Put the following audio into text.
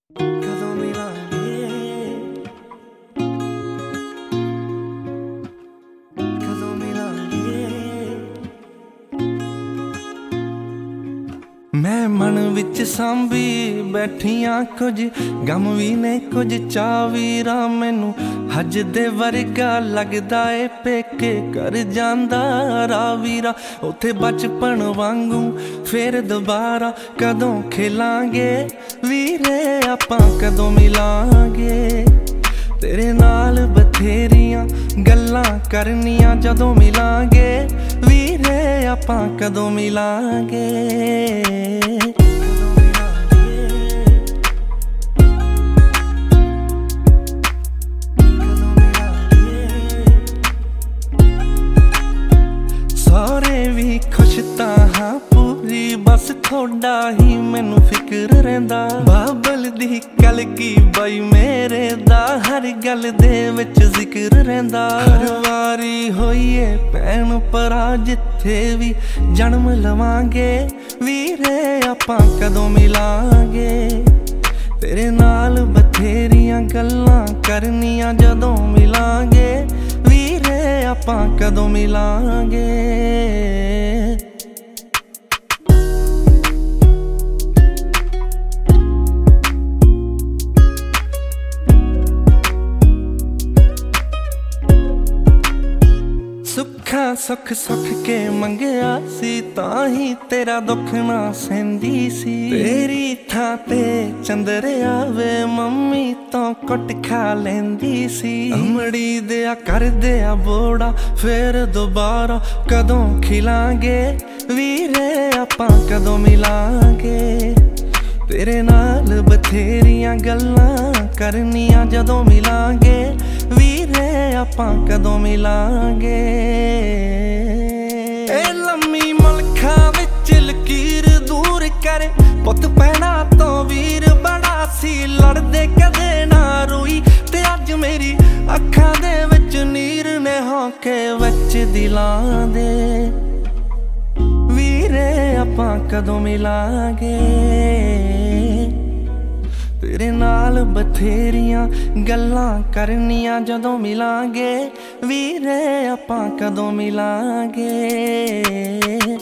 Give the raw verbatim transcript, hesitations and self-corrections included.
ਕਦੋਂ ਮਿਲਾਂਗੇ, ਕਦੋਂ ਮਿਲਾਂਗੇ। ਮੈਂ ਮਨ ਵਿੱਚ ਸਾਂਭੀ ਬੈਠੀਆਂ ਕੁਝ ਗਮ ਵੀ ਨੇ, ਕੁਝ ਚਾਅ ਵੀਰਾ ਮੈਨੂੰ ਹਜ ਦੇ ਵਰਗਾ ਲੱਗਦਾ ਏ। ਪੇਕੇ ਕਰ ਜਾਂਦਾ ਰਾ ਵੀਰਾ, ਉੱਥੇ ਬਚਪਨ ਵਾਂਗੂ ਫੇਰ ਦੁਬਾਰਾ ਕਦੋਂ ਖੇਲਾਂਗੇ ਵੀਰੇ, ਆਪਾਂ ਕਦੋਂ ਮਿਲਾਂਗੇ। ਤੇਰੇ ਨਾਲ ਬਥੇਰੀਆਂ ਗੱਲਾਂ ਕਰਨੀਆਂ ਜਦੋਂ ਮਿਲਾਂਗੇ ਵੀਰੇ, ਆਪਾਂ ਕਦੋਂ ਮਿਲਾਂਗੇ। ਸਾਰੇ ਵੀ ਖੁਸ਼ ਤਾਂ ਹਾਂ ਪੂਰੀ, ਬਸ ਥੋੜਾ ਹੀ ਮੈਨੂੰ ਫਿਕਰ ਰਹਿੰਦਾ। ਬਾਬਲ ਦੀ ਕਲਗੀ ਬਾਈ ਮੇਰੇ ਦਾ ਹਰ ਗੱਲ ਦੇ ਵਿੱਚ ਜ਼ਿਕਰ ਰਹਿੰਦਾ। ਹਰ ਵਾਰੀ ਹੋਈਏ ਭੈਣ ਭਰਾ ਜਿੱਥੇ ਵੀ ਜਨਮ ਲਵਾਂਗੇ ਵੀਰੇ, ਆਪਾਂ ਕਦੋਂ ਮਿਲਾਂਗੇ। ਤੇਰੇ ਨਾਲ ਬਥੇਰੀਆਂ ਗੱਲਾਂ ਕਰਨੀਆਂ ਜਦੋਂ ਮਿਲਾਂਗੇ ਵੀਰੇ, ਆਪਾਂ ਕਦੋਂ ਮਿਲਾਂਗੇ। ਸੁੱਖਾਂ ਸੁੱਖ ਸੁੱਖ ਕੇ ਮੰਗਿਆ ਸੀ, ਤਾਂ ਹੀ ਤੇਰਾ ਦੁੱਖ ਨਾ ਸਹਿੰਦੀ ਸੀ। ਤੇਰੀ ਥਾਂ ਤੇ ਚੰਦਰ ਆਵੇ ਮੰਮੀ ਤੋਂ ਕੁੱਟ ਖਾ ਲੈਂਦੀ ਸੀ। ਅਮੜੀ ਦਿਆ ਕਰਦੇ ਆ ਬੋੜਾ ਫੇਰ ਦੁਬਾਰਾ ਕਦੋਂ ਖਿਲਾਂਗੇ ਵੀਰੇ, ਆਪਾਂ ਕਦੋਂ ਮਿਲਾਂਗੇ। ਤੇਰੇ ਨਾਲ ਬਥੇਰੀਆਂ ਗੱਲਾਂ ਕਰਨੀਆਂ ਜਦੋਂ ਮਿਲਾਂਗੇ ਵੀਰੇ, ਆਪਾਂ ਕਦੋਂ ਮਿਲਾਂਗੇ। ਇਹ ਲੰਮੀ ਮਲਖਾਂ ਵਿੱਚ ਲਕੀਰ ਦੂਰ ਕਰੇ, ਪੁੱਤ ਭੈਣਾਂ ਤੋਂ ਵੀਰ ਬੜਾ ਸੀ। ਲੜਦੇ ਕਦੇ ਨਾ ਰੋਈ ਤੇ ਅੱਜ ਮੇਰੀ ਅੱਖਾਂ ਦੇ ਵਿੱਚ ਨੀਰ ਨੇ ਹੌਕੇ ਵਿੱਚ ਦਿਲਾਂ ਦੇ ਵੀਰੇ, ਆਪਾਂ ਕਦੋਂ ਮਿਲਾਂਗੇ। ਤੇਰੇ ਨਾਲ ਬਥੇਰੀਆਂ ਗੱਲਾਂ ਕਰਨੀਆਂ ਜਦੋਂ ਮਿਲਾਂਗੇ ਵੀਰੇ, ਆਪਾਂ ਕਦੋਂ ਮਿਲਾਂਗੇ।